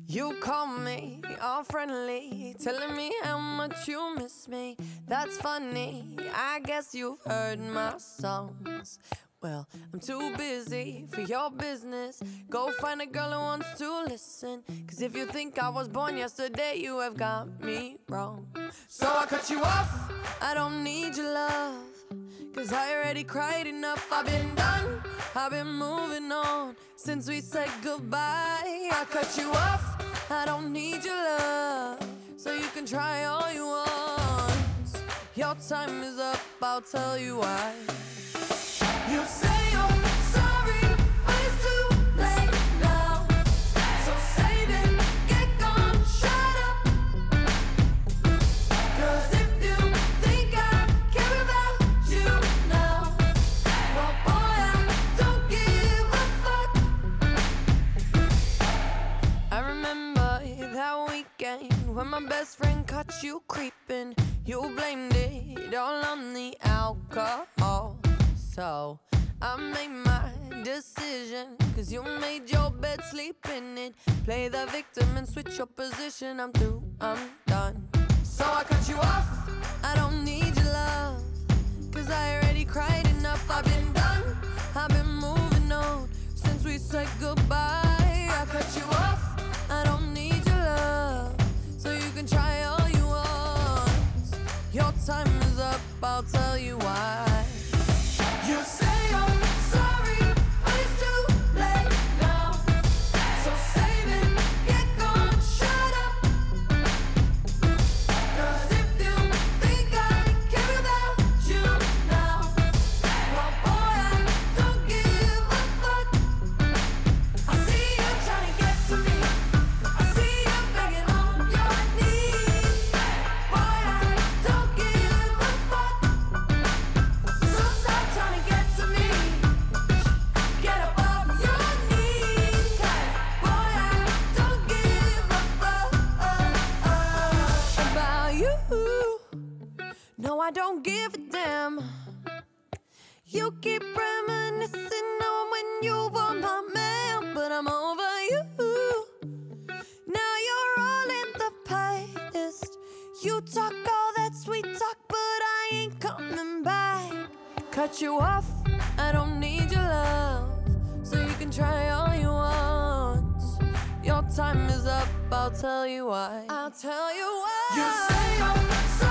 You call me all friendly, telling me how much you miss me. That's funny, I guess you've heard my songs. Well, I'm too busy for your business. Go find a girl who wants to listen. Cause if you think I was born yesterday, you have got me wrong. So I cut you off, I don't need your love. Cause I already cried enough, I've been done, I've been moving on since we said goodbye. I cut you off, I don't need your love. So you can try all you want. Your time is up, I'll tell you why. You say you're sorry, but it's too late now. So save it, get gone, shut up. Cause if you think I care about you now, well boy, I don't give a fuck. I remember that weekend when my best friend caught you creeping. You blamed it all on the alcohol. So I made my decision, cause you made your bed, sleep in it. Play the victim and switch your position. I'm through, I'm done. So I cut you off, I don't need your love. Cause I already cried enough, I've been done, I've been moving on since we said goodbye. I cut you off, I don't need your love. So you can try all you want. Your time is up, I'll tell you why. You say you're sorry, but it's too late now. So save it, get gone, shut up. Cause if you think I care about you now, well boy, I don't give a fuck. I see you trying to get to me, I see you begging on your knees. Boy, I don't give a fuck. So stop trying to get to me. Get up off your knees. Cause boy, I don't give a fuck about you. No, I don't give a damn. You keep reminiscing on when you were my man, but I'm over you. Now you're all in the past. You talk all that sweet talk, but I ain't coming back. Cut you off, I don't need your love. So you can try all you want. Your time is up, I'll tell you why. I'll tell you why. You say you're sorry.